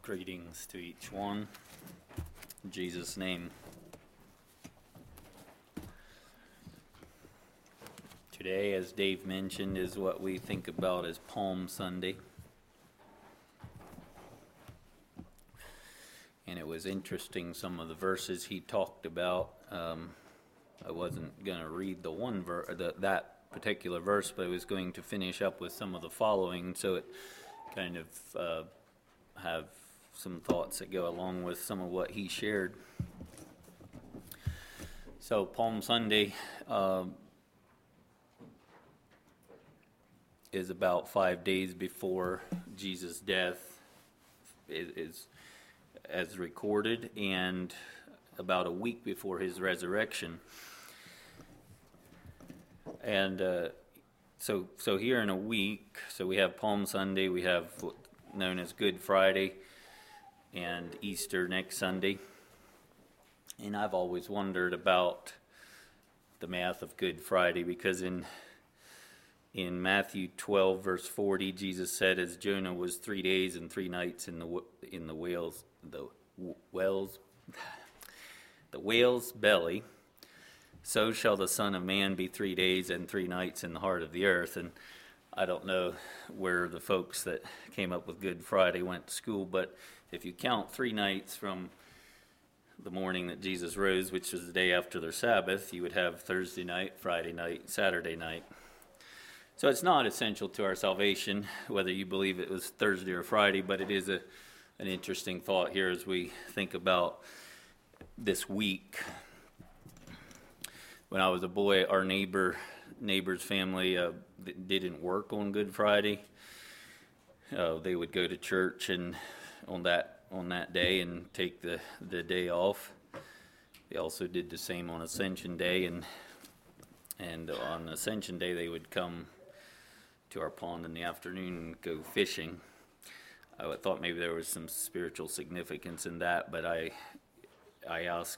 Greetings to each one. In Jesus' name. Today, as Dave mentioned, is what we think about as Palm Sunday. And it was interesting, some of the verses he talked about. I wasn't going to read that particular verse, but I was going to finish up with some of the following, so it kind of have some thoughts that go along with some of what he shared. So Palm Sunday is about 5 days before Jesus' death is as recorded, and about a week before his resurrection. And so here in a week, so we have Palm Sunday, we have what's known as Good Friday, and Easter next Sunday. And I've always wondered about the math of Good Friday, because in Matthew 12 verse 40, Jesus said, as Jonah was 3 days and 3 nights in the whale's belly, so shall the Son of Man be 3 days and 3 nights in the heart of the earth. And I don't know where the folks that came up with Good Friday went to school, but if you count 3 nights from the morning that Jesus rose, which was the day after their Sabbath, you would have Thursday night, Friday night, Saturday night. So it's not essential to our salvation whether you believe it was Thursday or Friday, but it is an interesting thought here as we think about this week. When I was a boy, our neighbor's family didn't work on Good Friday. They would go to church and on that day and take the day off. They also did the same on Ascension Day, and on Ascension Day they would come to our pond in the afternoon and go fishing. I thought maybe there was some spiritual significance in that, but I asked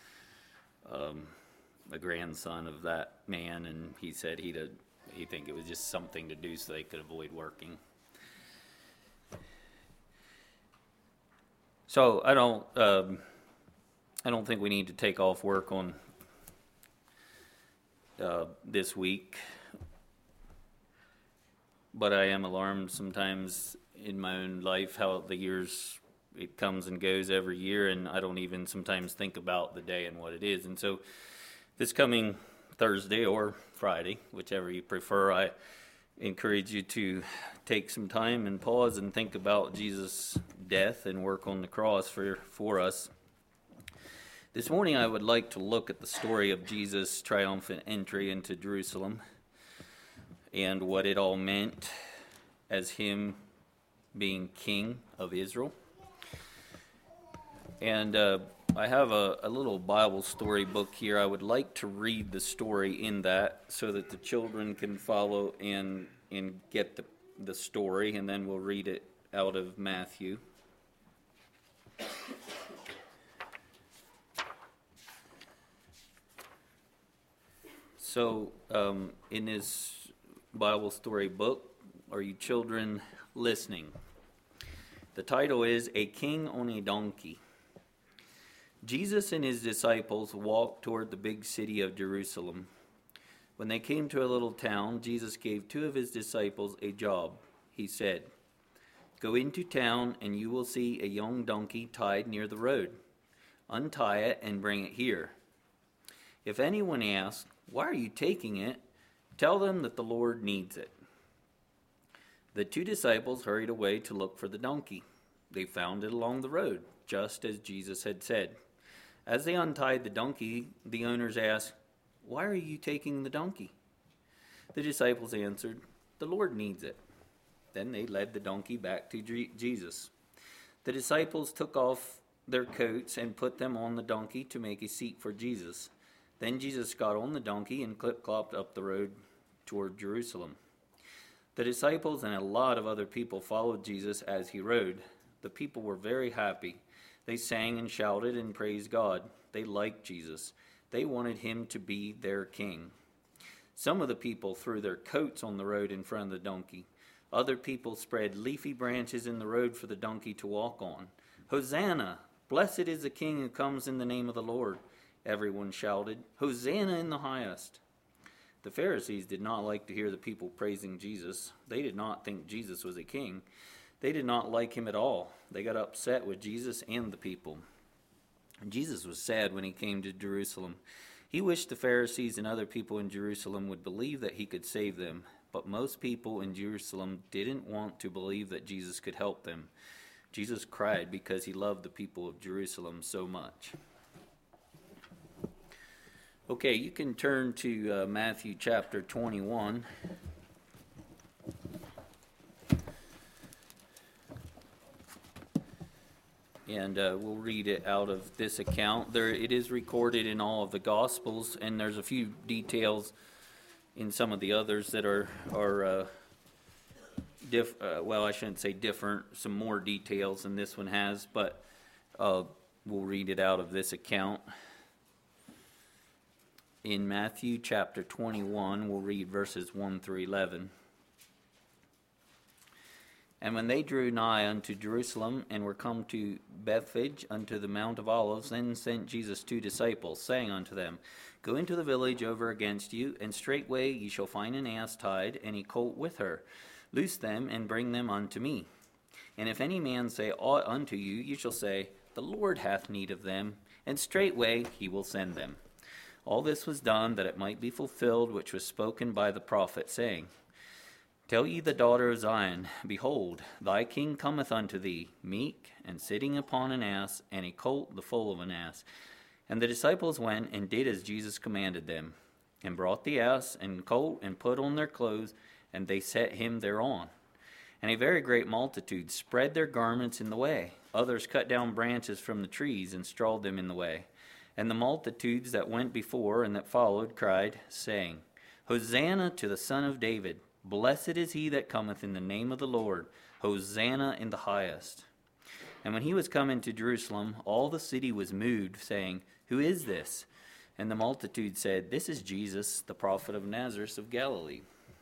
a grandson of that man, and he said he think it was just something to do so they could avoid working. So I don't think we need to take off work on this week, but I am alarmed sometimes in my own life how the years, it comes and goes every year, and I don't even sometimes think about the day and what it is. And so this coming Thursday or Friday, whichever you prefer, I encourage you to take some time and pause and think about Jesus' death and work on the cross for us. This morning I would like to look at the story of Jesus' triumphant entry into Jerusalem and what it all meant as him being king of Israel. And I have a little Bible story book here. I would like to read the story in that so that the children can follow and get the story, and then we'll read it out of Matthew. So in this Bible story book, are you children listening? The title is A King on a Donkey. Jesus and his disciples walked toward the big city of Jerusalem. When they came to a little town, Jesus gave 2 of his disciples a job. He said, "Go into town and you will see a young donkey tied near the road. Untie it and bring it here. If anyone asks, 'Why are you taking it?' tell them that the Lord needs it." The 2 disciples hurried away to look for the donkey. They found it along the road, just as Jesus had said. As they untied the donkey, the owners asked, "Why are you taking the donkey?" The disciples answered, "The Lord needs it." Then they led the donkey back to Jesus. The disciples took off their coats and put them on the donkey to make a seat for Jesus. Then Jesus got on the donkey and clip-clopped up the road toward Jerusalem. The disciples and a lot of other people followed Jesus as he rode. The people were very happy. They sang and shouted and praised God. They liked Jesus. They wanted him to be their king. Some of the people threw their coats on the road in front of the donkey. Other people spread leafy branches in the road for the donkey to walk on. Hosanna! Blessed is the King who comes in the name of the Lord. Everyone shouted, Hosanna in the highest. The Pharisees did not like to hear the people praising Jesus. They did not think Jesus was a king. They did not like him at all. They got upset with Jesus and the people. And Jesus was sad when he came to Jerusalem. He wished the Pharisees and other people in Jerusalem would believe that he could save them. But most people in Jerusalem didn't want to believe that Jesus could help them. Jesus cried because he loved the people of Jerusalem so much. Okay, you can turn to Matthew chapter 21. And we'll read it out of this account. It is recorded in all of the Gospels, and there's a few details in some of the others that are well, I shouldn't say different, some more details than this one has, but we'll read it out of this account. In Matthew chapter 21, we'll read verses 1 through 11. And when they drew nigh unto Jerusalem, and were come to Bethphage unto the Mount of Olives, then sent Jesus 2 disciples, saying unto them, Go into the village over against you, and straightway ye shall find an ass tied, and a colt with her. Loose them, and bring them unto me. And if any man say aught unto you, you shall say, The Lord hath need of them, and straightway he will send them. All this was done that it might be fulfilled which was spoken by the prophet, saying, Tell ye the daughter of Zion, Behold, thy king cometh unto thee, meek, and sitting upon an ass, and a colt the foal of an ass. And the disciples went and did as Jesus commanded them, and brought the ass and colt, and put on their clothes, and they set him thereon. And a very great multitude spread their garments in the way. Others cut down branches from the trees, and strawed them in the way. And the multitudes that went before and that followed cried, saying, Hosanna to the Son of David. Blessed is he that cometh in the name of the Lord. Hosanna in the highest. And when he was come into Jerusalem, all the city was moved, saying, Who is this? And the multitude said, This is Jesus, the prophet of Nazareth of Galilee.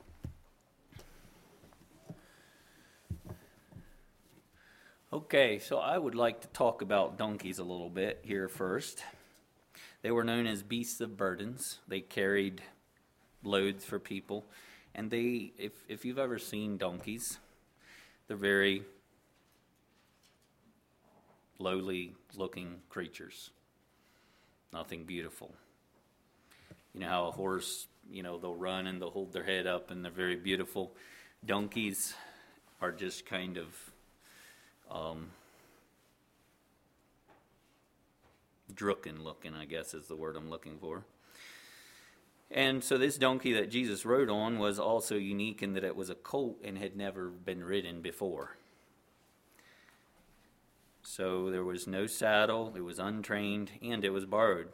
Okay, so I would like to talk about donkeys a little bit here first. They were known as beasts of burdens. They carried loads for people. And they, if you've ever seen donkeys, they're very lowly looking creatures. Nothing beautiful. You know how a horse, they'll run and they'll hold their head up and they're very beautiful. Donkeys are just kind of drunken looking, I guess is the word I'm looking for. And so this donkey that Jesus rode on was also unique in that it was a colt and had never been ridden before. So there was no saddle, it was untrained, and it was borrowed.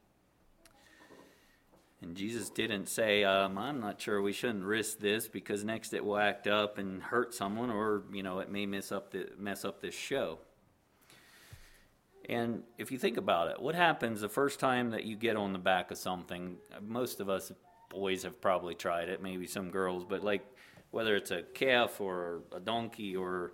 And Jesus didn't say, I'm not sure we shouldn't risk this because next it will act up and hurt someone, or, it may mess up this show. And if you think about it, what happens the first time that you get on the back of something? Most of us boys have probably tried it, maybe some girls, but like whether it's a calf or a donkey or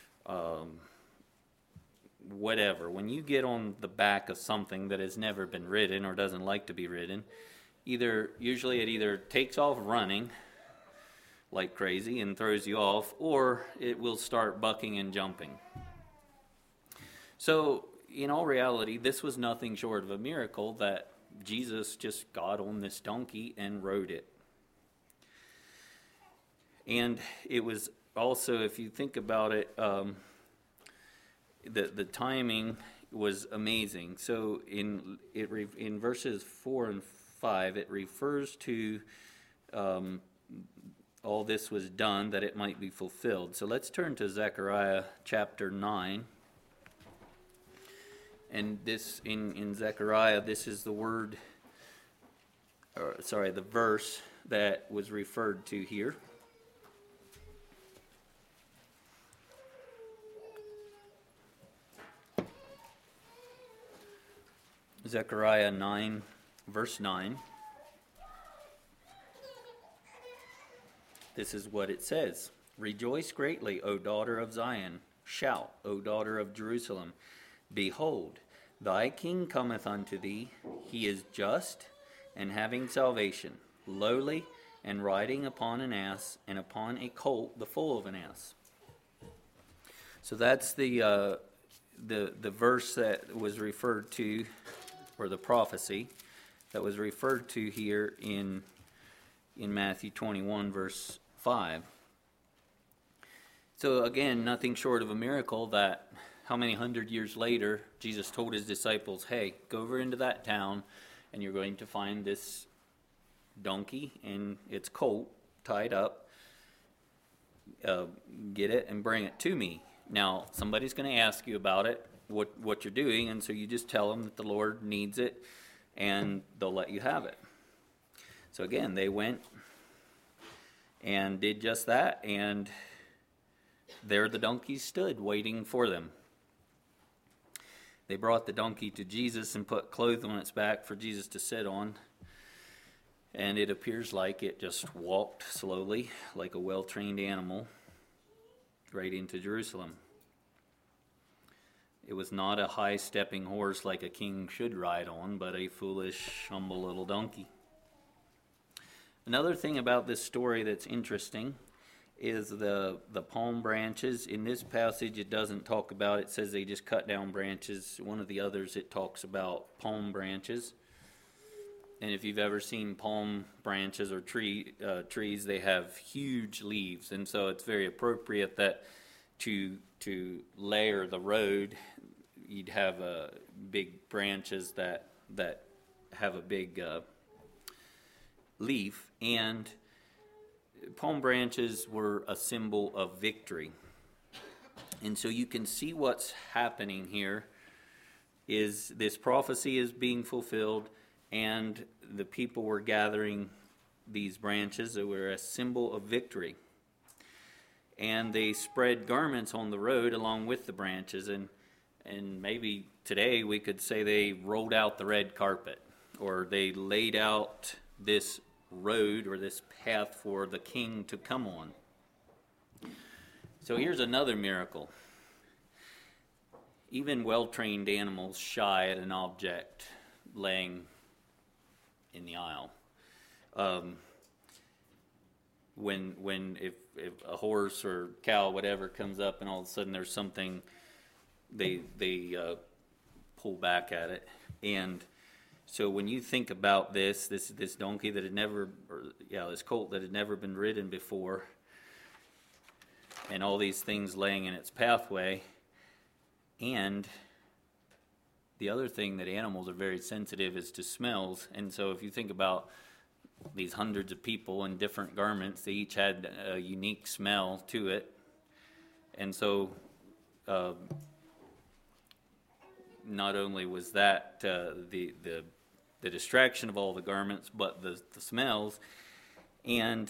whatever, when you get on the back of something that has never been ridden or doesn't like to be ridden, usually it either takes off running like crazy and throws you off, or it will start bucking and jumping. So in all reality, this was nothing short of a miracle that Jesus just got on this donkey and rode it. And it was also, if you think about it, the timing was amazing. So in verses 4 and 5, it refers to all this was done that it might be fulfilled. So let's turn to Zechariah chapter 9. And this in Zechariah, this is the verse that was referred to here. Zechariah 9, verse 9. This is what it says. Rejoice greatly, O daughter of Zion. Shout, O daughter of Jerusalem. Behold, thy king cometh unto thee. He is just and having salvation, lowly and riding upon an ass, and upon a colt, the foal of an ass. So that's the verse that was referred to, or the prophecy that was referred to here in Matthew 21, verse 5. So again, nothing short of a miracle that how many hundred years later, Jesus told his disciples, hey, go over into that town and you're going to find this donkey and its colt tied up. Get it and bring it to me. Now, somebody's going to ask you about it, what you're doing, and so you just tell them that the Lord needs it and they'll let you have it. So again, they went and did just that, and there the donkey stood waiting for them. They brought the donkey to Jesus and put clothes on its back for Jesus to sit on. And it appears like it just walked slowly, like a well-trained animal, right into Jerusalem. It was not a high-stepping horse like a king should ride on, but a foolish, humble little donkey. Another thing about this story that's interesting is the palm branches. In this passage, it doesn't talk about it. It says they just cut down branches. One of the others, it talks about palm branches. And if you've ever seen palm branches or trees, they have huge leaves. And so it's very appropriate that to layer the road, you'd have big branches that have a big leaf. And palm branches were a symbol of victory. And so you can see what's happening here is this prophecy is being fulfilled, and the people were gathering these branches that were a symbol of victory. And they spread garments on the road along with the branches, and maybe today we could say they rolled out the red carpet, or they laid out this road or this path for the king to come on. So here's another miracle. Even well-trained animals shy at an object laying in the aisle. If a horse or cow, whatever, comes up and all of a sudden there's something, they pull back at it. And so when you think about this donkey that had never, this colt that had never been ridden before, and all these things laying in its pathway, and the other thing that animals are very sensitive is to smells. And so if you think about these hundreds of people in different garments, they each had a unique smell to it. And so not only was that the distraction of all the garments, but the smells. And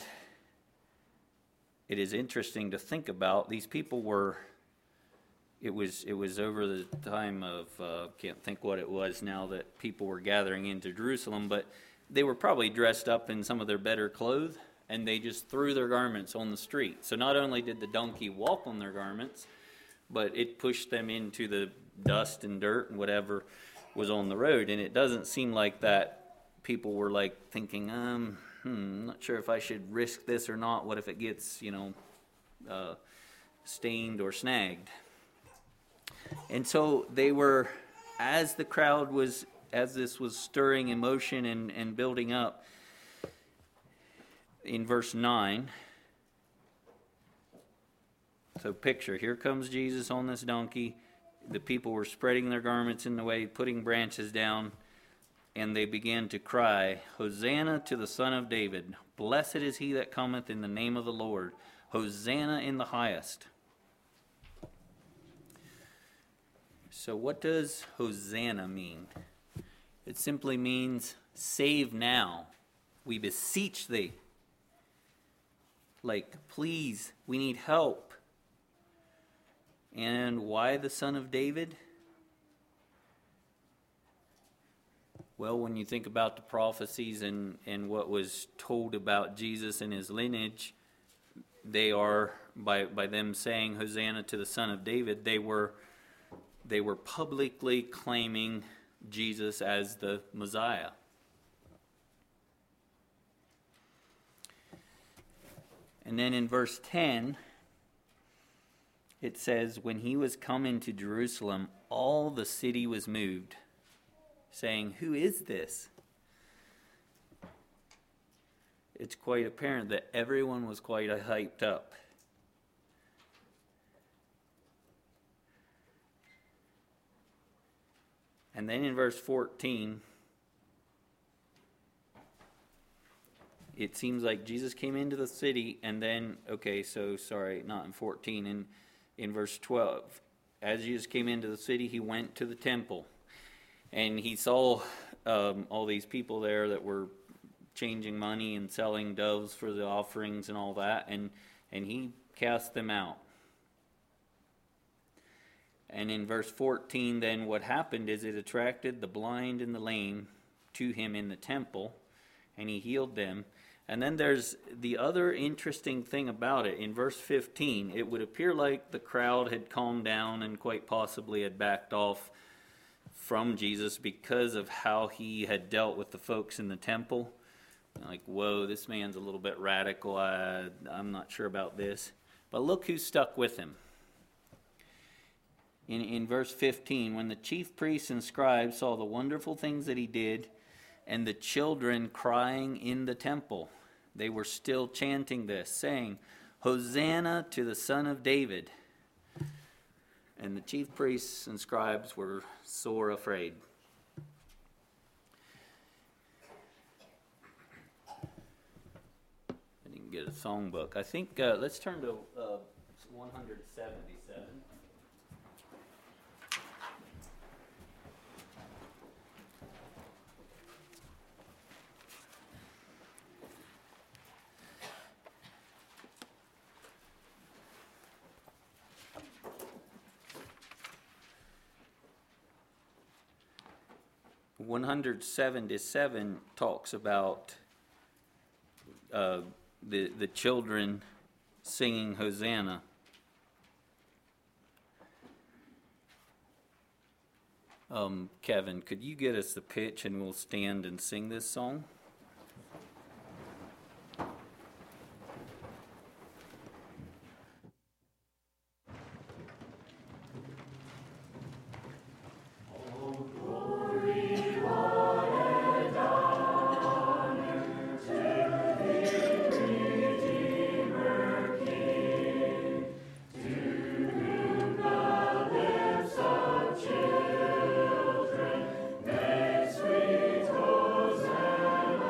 it is interesting to think about. These people were, it was over the time of, can't think what it was now that people were gathering into Jerusalem, but they were probably dressed up in some of their better clothes, and they just threw their garments on the street. So not only did the donkey walk on their garments, but it pushed them into the dust and dirt and whatever was on the road. And it doesn't seem like that people were like thinking, I'm not sure if I should risk this or not. What if it gets, stained or snagged? And so they were, as this was stirring in motion and building up, in verse 9, so picture, here comes Jesus on this donkey. The people were spreading their garments in the way, putting branches down, and they began to cry, Hosanna to the Son of David. Blessed is he that cometh in the name of the Lord. Hosanna in the highest. So what does Hosanna mean? It simply means save now. We beseech thee. Like, please, we need help. And why the Son of David? Well, when you think about the prophecies and what was told about Jesus and his lineage, they are, by them saying Hosanna to the Son of David, they were publicly claiming Jesus as the Messiah. And then in verse 10, it says, when he was come into Jerusalem, all the city was moved, saying, who is this? It's quite apparent that everyone was quite hyped up. And then in verse 14, it seems like Jesus came into the city, and then, not in 14, in verse 12. As Jesus came into the city, he went to the temple, and he saw all these people there that were changing money and selling doves for the offerings and all that, and he cast them out. And in verse 14, then what happened is it attracted the blind and the lame to him in the temple, and he healed them. And then there's the other interesting thing about it. In verse 15, it would appear like the crowd had calmed down and quite possibly had backed off from Jesus because of how he had dealt with the folks in the temple. Like, whoa, this man's a little bit radical. I'm not sure about this. But look who stuck with him. In verse 15, when the chief priests and scribes saw the wonderful things that he did, and the children crying in the temple, they were still chanting this, saying, Hosanna to the Son of David. And the chief priests and scribes were sore afraid. I didn't get a songbook. I think, let's turn to 177. 177 talks about the children singing Hosanna. Kevin, could you get us the pitch and we'll stand and sing this song? Children, may sweet Hosanna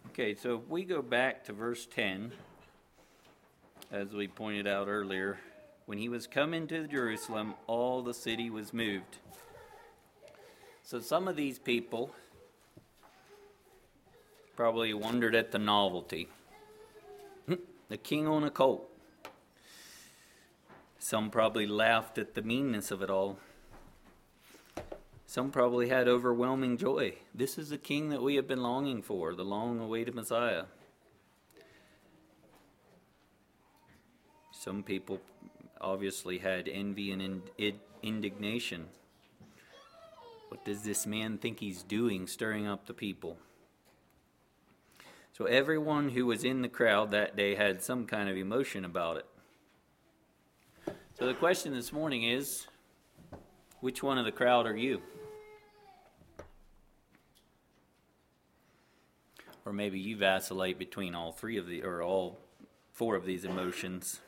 Okay, so if we go back to verse 10, as we pointed out earlier, when he was come into Jerusalem, all the city was moved. So some of these people probably wondered at the novelty. The king on a colt. Some probably laughed at the meanness of it all. Some probably had overwhelming joy. This is the king that we have been longing for, the long-awaited Messiah. Some people obviously had envy and indignation. What does this man think he's doing, stirring up the people? So everyone who was in the crowd that day had some kind of emotion about it. So the question this morning is, which one of the crowd are you? Or maybe you vacillate between all four of these emotions.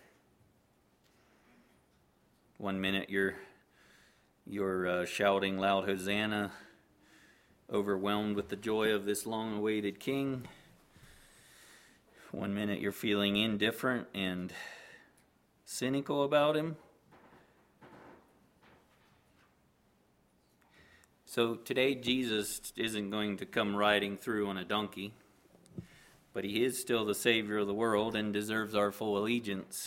One minute you're shouting loud Hosanna, overwhelmed with the joy of this long-awaited king. One minute you're feeling indifferent and cynical about him. So today Jesus isn't going to come riding through on a donkey, but he is still the Savior of the world and deserves our full allegiance.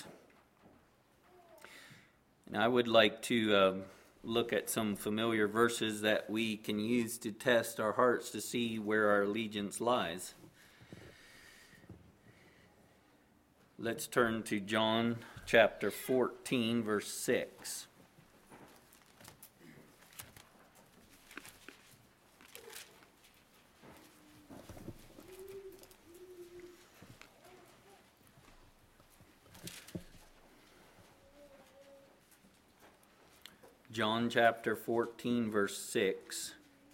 And I would like to look at some familiar verses that we can use to test our hearts to see where our allegiance lies. Let's turn to John chapter 14, verse 6. John chapter 14, verse 6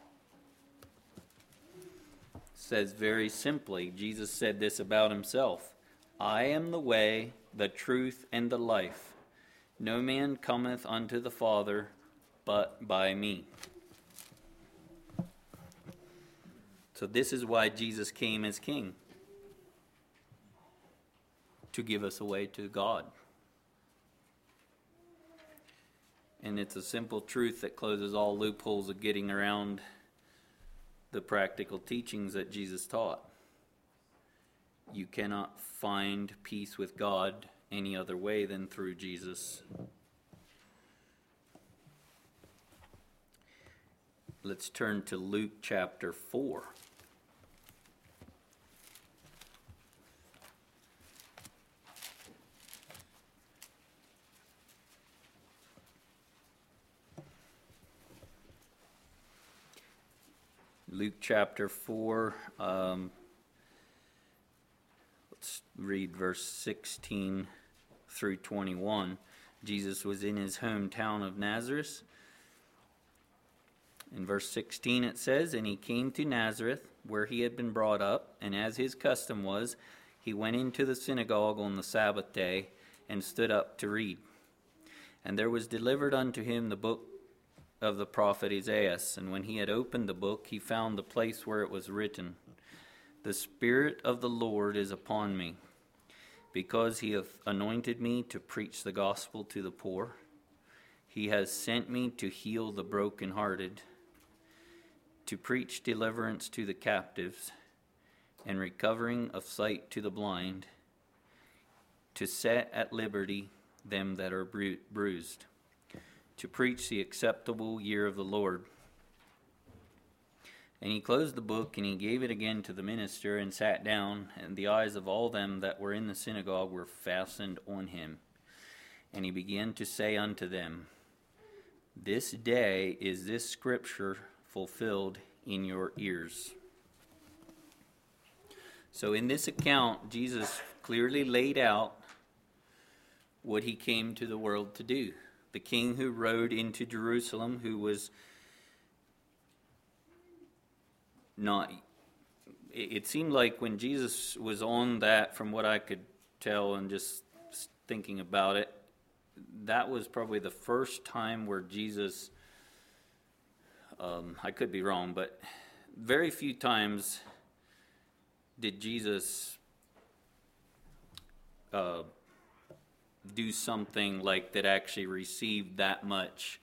says very simply, Jesus said this about himself, I am the way, the truth, and the life. No man cometh unto the Father but by me. So this is why Jesus came as king, to give us a way to God. And it's a simple truth that closes all loopholes of getting around the practical teachings that Jesus taught. You cannot find peace with God any other way than through Jesus. Let's turn to Luke chapter 4. Luke chapter 4, let's read verse 16 through 21. Jesus was in his hometown of Nazareth. In verse 16 it says, And he came to Nazareth, where he had been brought up, and as his custom was, he went into the synagogue on the Sabbath day, and stood up to read. And there was delivered unto him the book of the prophet Isaiah, and when he had opened the book, he found the place where it was written, The Spirit of the Lord is upon me, because he hath anointed me to preach the gospel to the poor. He has sent me to heal the brokenhearted, to preach deliverance to the captives, and recovering of sight to the blind, to set at liberty them that are bruised, to preach the acceptable year of the Lord. And he closed the book, and he gave it again to the minister, and sat down, and the eyes of all them that were in the synagogue were fastened on him. And he began to say unto them, This day is this scripture fulfilled in your ears. So in this account, Jesus clearly laid out what he came to the world to do. The king who rode into Jerusalem, who was not... It seemed like when Jesus was on that, from what I could tell and just thinking about it, that was probably the first time where Jesus, I could be wrong, but very few times did Jesus do something like that actually received that much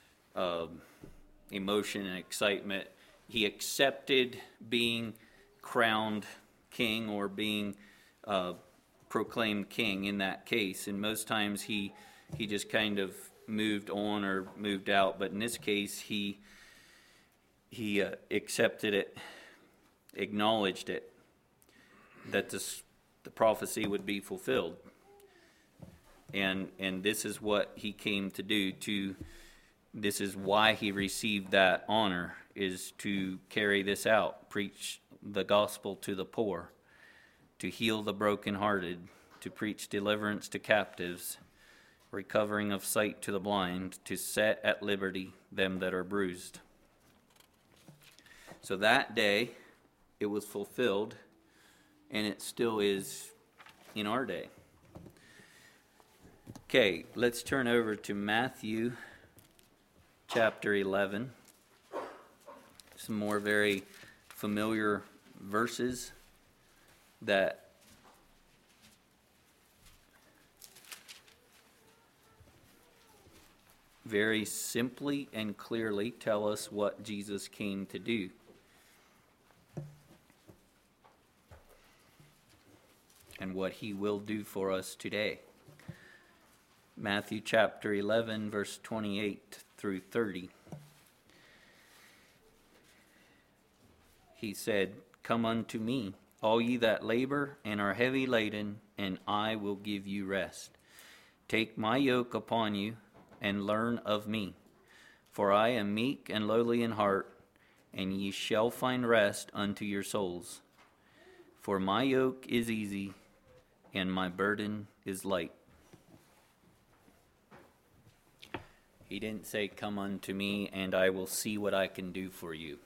emotion and excitement? He accepted being crowned king or being proclaimed king in that case, and most times he just kind of moved on or moved out, but in this case he accepted it, acknowledged it, that the prophecy would be fulfilled, and this is what he came to do. This is why he received that honor, is to carry this out, preach the gospel to the poor, to heal the brokenhearted, to preach deliverance to captives, recovering of sight to the blind, to set at liberty them that are bruised. So that day, it was fulfilled, and it still is in our day. Okay, let's turn over to Matthew chapter 11. Some more very familiar verses that very simply and clearly tell us what Jesus came to do. And what he will do for us today. Matthew chapter 11, verse 28 through 30. He said, "Come unto me, all ye that labor and are heavy laden, and I will give you rest. Take my yoke upon you, and learn of me. For I am meek and lowly in heart, and ye shall find rest unto your souls. For my yoke is easy, and my burden is light." He didn't say, "Come unto me, and I will see what I can do for you."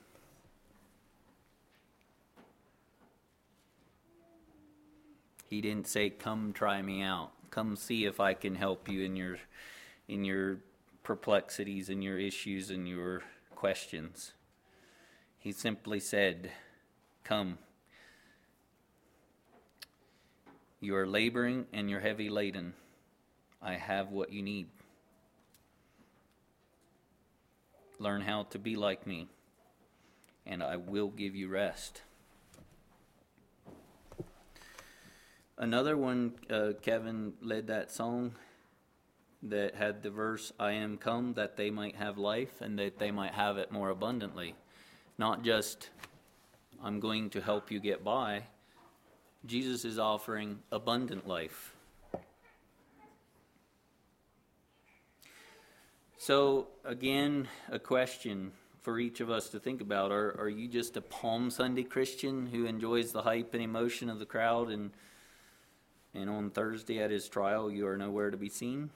He didn't say, "Come try me out. Come see if I can help you in your perplexities and your issues and your questions." He simply said, "Come. You are laboring and you're heavy laden. I have what you need. Learn how to be like me, and I will give you rest." Another one, Kevin led that song that had the verse, "I am come that they might have life and that they might have it more abundantly." Not just, "I'm going to help you get by." Jesus is offering abundant life. So, again, a question for each of us to think about. Are you just a Palm Sunday Christian who enjoys the hype and emotion of the crowd, and on Thursday at his trial you are nowhere to be seen?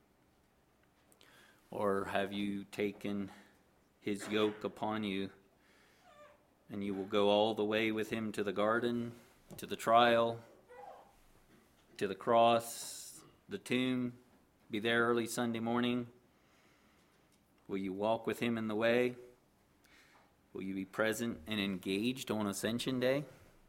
Or have you taken his yoke upon you, and you will go all the way with him to the garden, to the trial, to the cross, the tomb, be there early Sunday morning? Will you walk with him in the way? Will you be present and engaged on Ascension Day?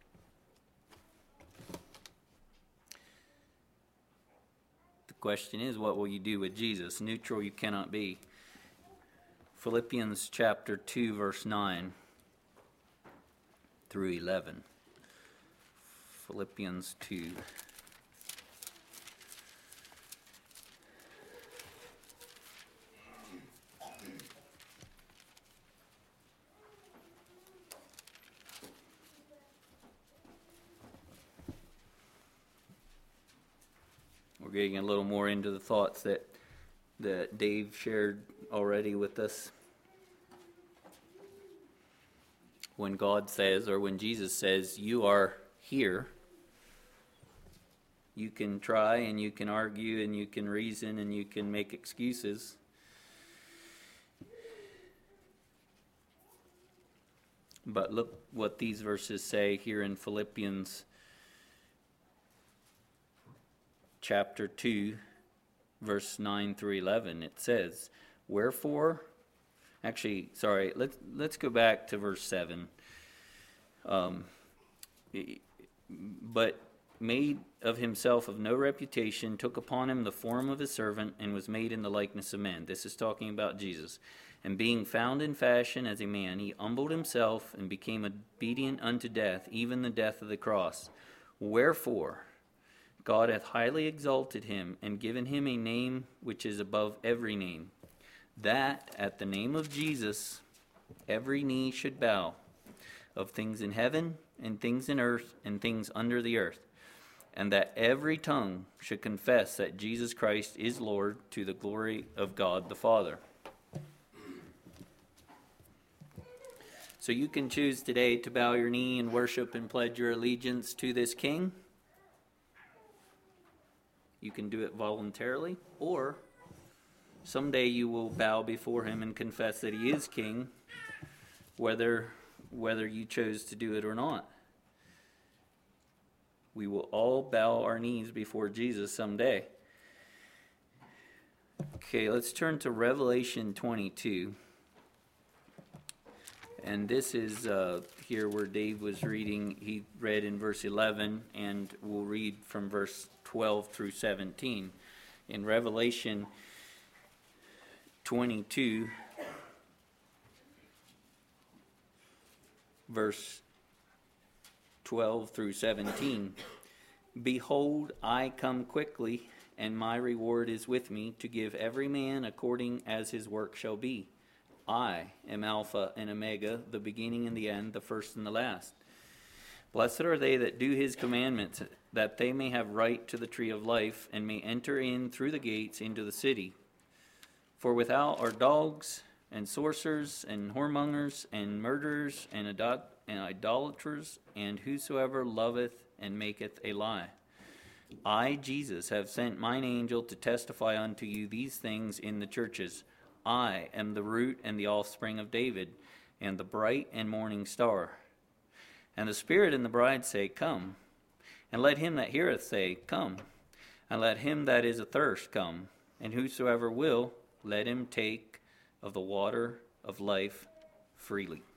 The question is, what will you do with Jesus? Neutral you cannot be. Philippians chapter 2, verse 9 through 11. Philippians 2. We're getting a little more into the thoughts that Dave shared already with us. When God says, or when Jesus says, "You are here," you can try and you can argue and you can reason and you can make excuses. But look what these verses say here in Philippians chapter 2, verse 9 through 11. It says, "Wherefore," actually, sorry, let's go back to verse 7. but made of himself of no reputation, took upon him the form of a servant, and was made in the likeness of men. This is talking about Jesus. And being found in fashion as a man, he humbled himself and became obedient unto death, even the death of the cross. Wherefore God hath highly exalted him, and given him a name which is above every name, that at the name of Jesus every knee should bow, of things in heaven, and things in earth, and things under the earth, and that every tongue should confess that Jesus Christ is Lord, to the glory of God the Father. So you can choose today to bow your knee and worship and pledge your allegiance to this King. You can do it voluntarily, or someday you will bow before him and confess that he is King, whether you chose to do it or not. We will all bow our knees before Jesus someday. Okay, let's turn to Revelation 22. And this is here where Dave was reading. He read in verse 11, and we'll read from verse 12 through 17. In Revelation 22, verse 12 through 17. Behold, I come quickly, and my reward is with me, to give every man according as his work shall be. I am Alpha and Omega, the beginning and the end, the first and the last. Blessed are they that do his commandments, that they may have right to the tree of life, and may enter in through the gates into the city. For without are dogs, and sorcerers, and whoremongers, and murderers, and idolaters, and whosoever loveth and maketh a lie. I, Jesus, have sent mine angel to testify unto you these things in the churches. I am the root and the offspring of David, and the bright and morning star. And the Spirit and the bride say, Come. And let him that heareth say, Come. And let him that is athirst come. And whosoever will, let him take of the water of life freely.